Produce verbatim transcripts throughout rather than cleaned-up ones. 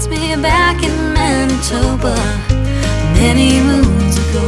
finds me back in Manitoba many moons ago.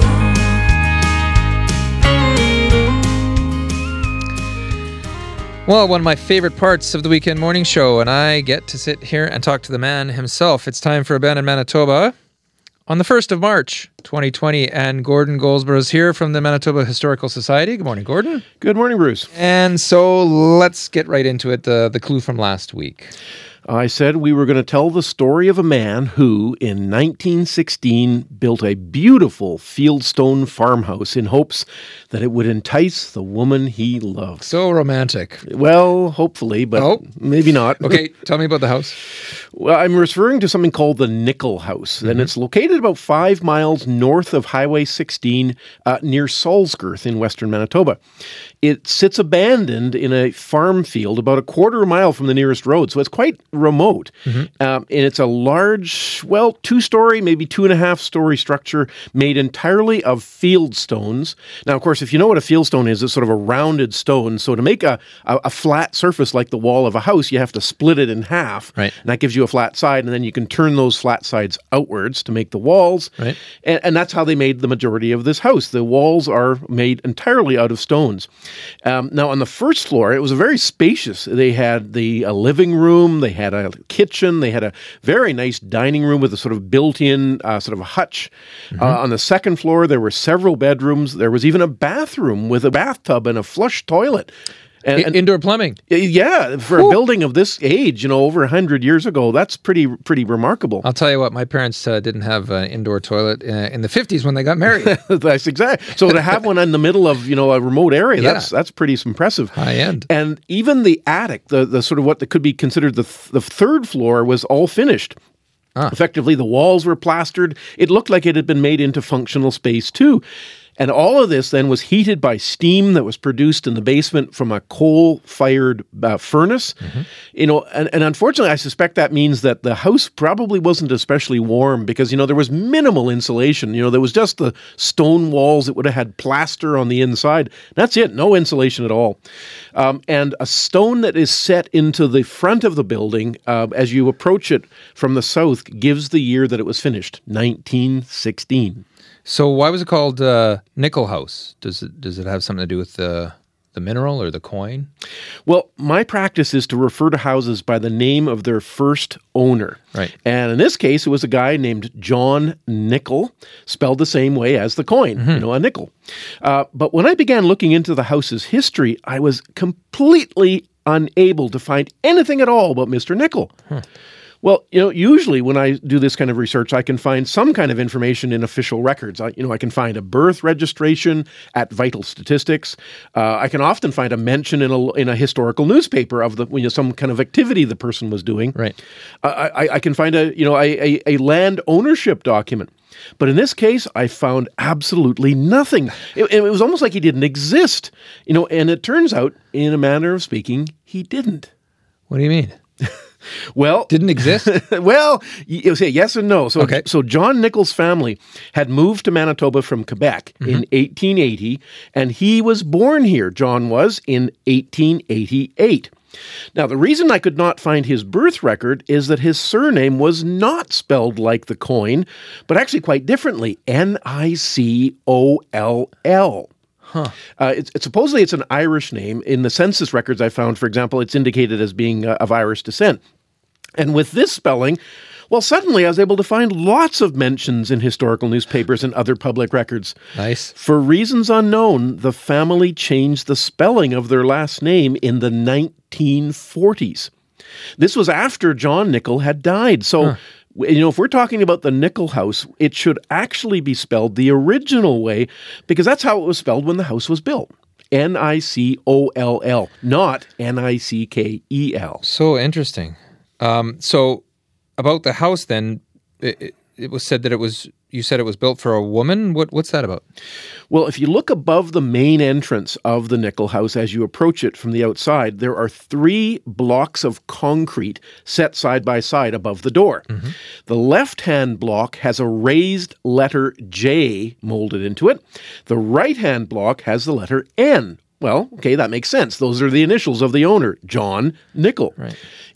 Well, one of my favorite parts of the Weekend Morning Show, and I get to sit here and talk to the man himself. It's time for Abandoned Manitoba on the first of March, twenty twenty, and Gordon Goldsborough is here from the Manitoba Historical Society. Good morning, Gordon. Good morning, Bruce. And so let's get right into it, uh, the clue from last week. I said we were going to tell the story of a man who, in nineteen sixteen, built a beautiful fieldstone farmhouse in hopes that it would entice the woman he loved. So romantic. Well, hopefully, but oh. maybe not. Okay, tell me about the house. Well, I'm referring to something called the Nickel House, mm-hmm. and it's located about five miles north of Highway sixteen uh, near Salzgirth in western Manitoba. It sits abandoned in a farm field about a quarter of a mile from the nearest road, so it's quite remote. Mm-hmm. Um, and it's a large, well, two-story, maybe two-and-a-half-story structure made entirely of fieldstones. Now, of course, if you know what a fieldstone is, it's sort of a rounded stone. So to make a, a, a flat surface like the wall of a house, you have to split it in half. Right. And that gives you a flat side, and then you can turn those flat sides outwards to make the walls. Right. And, and that's how they made the majority of this house. The walls are made entirely out of stones. Um, now, on the first floor, it was a very spacious. They had the a living room, they had a kitchen, they had a very nice dining room with a sort of built-in uh, sort of a hutch. Mm-hmm. Uh, on the second floor, there were several bedrooms. There was even a bathroom with a bathtub and a flush toilet. And, I- indoor plumbing. Yeah, for Ooh. a building of this age, you know, over one hundred years ago, that's pretty pretty remarkable. I'll tell you what, my parents uh, didn't have an indoor toilet uh, in the fifties when they got married. That's exactly. So to have one in the middle of, you know, a remote area, yeah. that's that's pretty impressive. High end. And even the attic, the, the sort of what could be considered the, th- the third floor, was all finished. Ah. Effectively, the walls were plastered. It looked like it had been made into functional space, too. And all of this then was heated by steam that was produced in the basement from a coal-fired uh, furnace. Mm-hmm. You know, and, and unfortunately, I suspect that means that the house probably wasn't especially warm because, you know, there was minimal insulation. You know, there was just the stone walls that would have had plaster on the inside. That's it, no insulation at all. Um, and a stone that is set into the front of the building uh, as you approach it from the south gives the year that it was finished, nineteen sixteen. So why was it called uh, Nickel House? Does it does it have something to do with the the mineral or the coin? Well, my practice is to refer to houses by the name of their first owner. Right. And in this case, it was a guy named John Nickel, spelled the same way as the coin, mm-hmm. you know, a nickel. Uh, but when I began looking into the house's history, I was completely unable to find anything at all about Mister Nickel. Huh. Well, you know, usually when I do this kind of research, I can find some kind of information in official records. I, you know, I can find a birth registration at Vital Statistics. Uh, I can often find a mention in a in a historical newspaper of the you know some kind of activity the person was doing. Right. Uh, I, I can find a you know a, a, a land ownership document. But in this case, I found absolutely nothing. It, it was almost like he didn't exist. You know, and it turns out, in a manner of speaking, he didn't. What do you mean? Well, didn't exist? well, you say yes and no. So, okay. so John Nickel's family had moved to Manitoba from Quebec mm-hmm. in eighteen eighty, and he was born here, John was, in eighteen eighty-eight. Now, the reason I could not find his birth record is that his surname was not spelled like the coin, but actually quite differently, N I C O L L. Huh. Uh, it's, it's supposedly it's an Irish name. In the census records I found, for example, it's indicated as being uh, of Irish descent. And with this spelling, well, suddenly I was able to find lots of mentions in historical newspapers and other public records. Nice. For reasons unknown, the family changed the spelling of their last name in the nineteen forties. This was after John Nickel had died. So, huh. you know, if we're talking about the Nickel House, it should actually be spelled the original way because that's how it was spelled when the house was built. N I C O L L, not N I C K E L. So interesting. Um, so about the house then, it, it was said that it was, you said it was built for a woman? What What's that about? Well, if you look above the main entrance of the Nickel House as you approach it from the outside, there are three blocks of concrete set side by side above the door. Mm-hmm. The left-hand block has a raised letter J molded into it. The right-hand block has the letter N. Well, okay, that makes sense. Those are the initials of the owner, John Nickel. Right.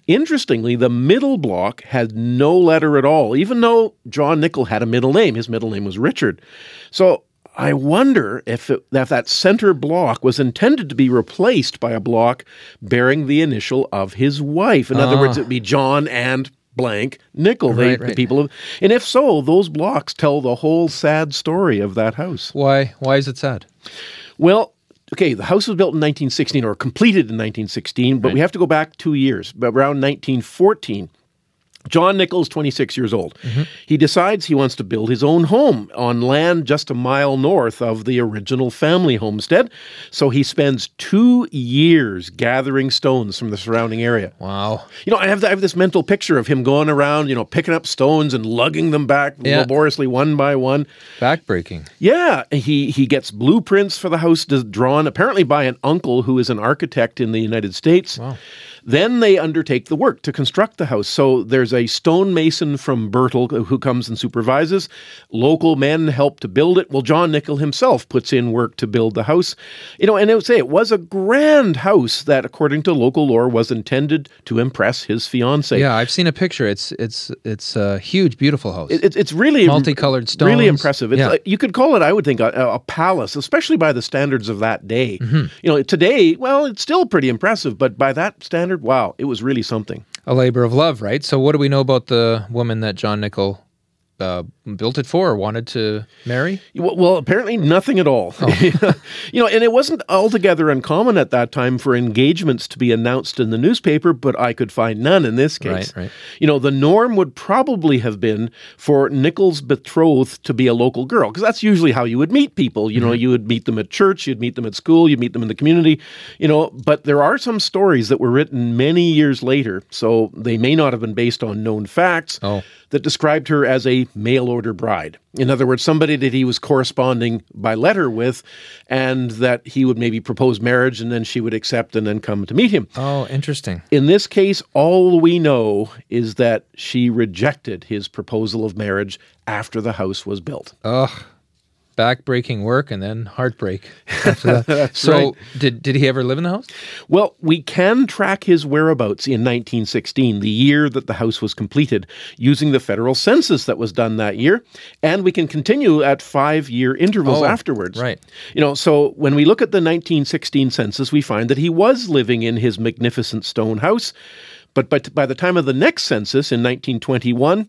Interestingly, the middle block had no letter at all, even though John Nichol had a middle name. His middle name was Richard. So I wonder if, it, if that center block was intended to be replaced by a block bearing the initial of his wife. In other Ah. words, it would be John and blank Nichol, they, Right, the right. people of, and if so, those blocks tell the whole sad story of that house. Why? Why is it sad? Well, okay, the house was built in nineteen sixteen or completed in nineteen sixteen, but Right. we have to go back two years, but around nineteen fourteen. John Nichol is twenty-six years old. Mm-hmm. He decides he wants to build his own home on land just a mile north of the original family homestead. So he spends two years gathering stones from the surrounding area. Wow. You know, I have, I have this mental picture of him going around, you know, picking up stones and lugging them back Yeah. laboriously one by one. Backbreaking. Yeah, he he gets blueprints for the house d- drawn, apparently by an uncle who is an architect in the United States. Wow. Then they undertake the work to construct the house. So there's a stonemason from Bertel who comes and supervises. Local men help to build it. Well, John Nichol himself puts in work to build the house. You know, and I would say it was a grand house that, according to local lore, was intended to impress his fiancée. Yeah, I've seen a picture. It's it's it's a huge, beautiful house. It, it's it's really Multicolored stones. really impressive. It's Yeah. like, you could call it, I would think, a, a palace, especially by the standards of that day. Mm-hmm. You know, today, well, it's still pretty impressive, but by that standard, wow, it was really something. A labor of love, right? So what do we know about the woman that John Nichol uh, built it for or wanted to marry? Well, well, apparently nothing at all. Oh. You know, and it wasn't altogether uncommon at that time for engagements to be announced in the newspaper, but I could find none in this case. Right, right. You know, the norm would probably have been for Nichol's betrothed to be a local girl, because that's usually how you would meet people. You know, Mm-hmm. you would meet them at church, you'd meet them at school, you'd meet them in the community, you know, but there are some stories that were written many years later, so they may not have been based on known facts. Oh. That described her as a mail-order bride. In other words, somebody that he was corresponding by letter with, and that he would maybe propose marriage, and then she would accept and then come to meet him. Oh, interesting. In this case, all we know is that she rejected his proposal of marriage after the house was built. Ugh. Backbreaking work and then heartbreak after that. So right. did did he ever live in the house? Well, we can track his whereabouts in nineteen sixteen, the year that the house was completed, using the federal census that was done that year, and we can continue at five-year intervals Oh, afterwards. right. You know, so when we look at the nineteen sixteen census, we find that he was living in his magnificent stone house, but but by the time of the next census in nineteen twenty-one,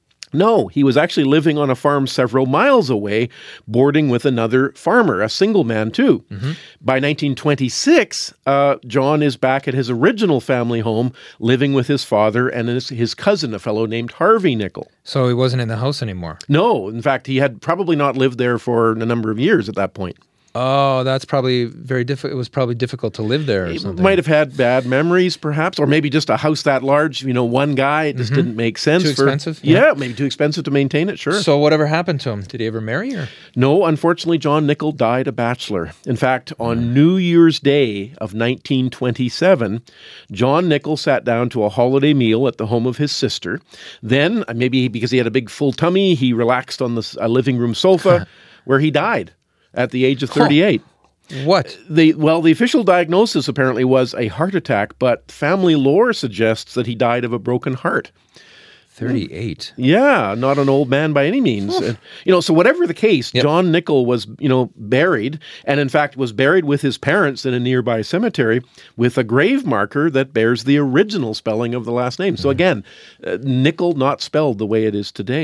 no, he was actually living on a farm several miles away, boarding with another farmer, a single man too. Mm-hmm. By nineteen twenty-six, uh, John is back at his original family home, living with his father and his, his cousin, a fellow named Harvey Nichol. So he wasn't in the house anymore. No, in fact, he had probably not lived there for a number of years at that point. Oh, that's probably very difficult. It was probably difficult to live there or He something. might have had bad memories, perhaps, or maybe just a house that large, you know, one guy, it just didn't make sense. Too for, expensive? Yeah. Yeah. maybe too expensive to maintain it, sure. So whatever happened to him? Did he ever marry or? No, unfortunately, John Nichol died a bachelor. In fact, on New Year's Day of nineteen twenty-seven, John Nichol sat down to a holiday meal at the home of his sister. Then, uh, maybe because he had a big full tummy, he relaxed on the s- a living room sofa where he died at the age of thirty-eight. What? The, well, the official diagnosis apparently was a heart attack, but family lore suggests that he died of a broken heart. thirty-eight. Yeah, not an old man by any means. And, you know, so whatever the case, Yep. John Nichol was, you know, buried, and in fact was buried with his parents in a nearby cemetery with a grave marker that bears the original spelling of the last name. So again, uh, Nichol not spelled the way it is today.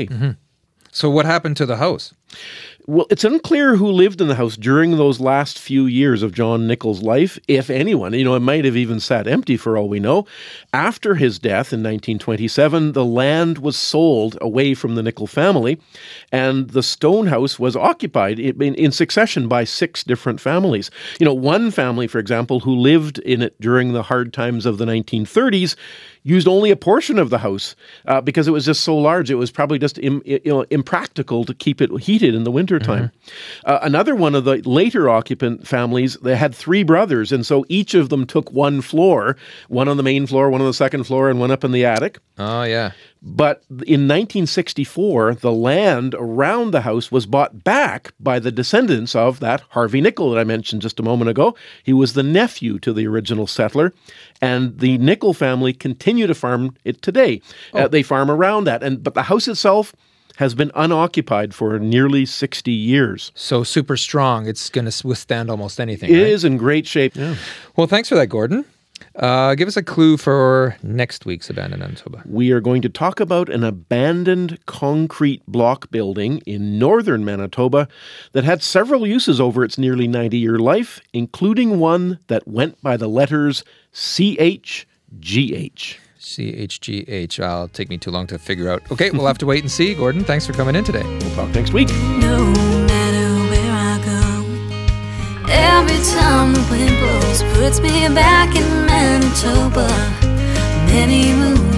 So what happened to the house? Well, it's unclear who lived in the house during those last few years of John Nichol's life, if anyone. You know, it might have even sat empty for all we know. After his death in nineteen twenty-seven, the land was sold away from the Nichol family, and the stone house was occupied in, in succession by six different families. You know, one family, for example, who lived in it during the hard times of the nineteen thirties, used only a portion of the house uh, because it was just so large. It was probably just Im, you know, impractical to keep it heated in the wintertime. Uh, another one of the later occupant families, they had three brothers, and so each of them took one floor, one on the main floor, one on the second floor, and one up in the attic. Oh, yeah. But in nineteen sixty-four, the land around the house was bought back by the descendants of that Harvey Nichol that I mentioned just a moment ago. He was the nephew to the original settler, and the Nichol family continue to farm it today. Oh. Uh, they farm around that, and but the house itself has been unoccupied for nearly sixty years. So super strong. It's going to withstand almost anything, It right? is in great shape. Yeah. Well, thanks for that, Gordon. Uh, give us a clue for next week's Abandoned Manitoba. We are going to talk about an abandoned concrete block building in northern Manitoba that had several uses over its nearly ninety-year life, including one that went by the letters C H G H. C H G H. I'll take me too long to figure out. Okay, we'll have to wait and see. Gordon, thanks for coming in today. We'll talk next week. No matter where I go, every time the wind blows puts me back in Manitoba. Many moons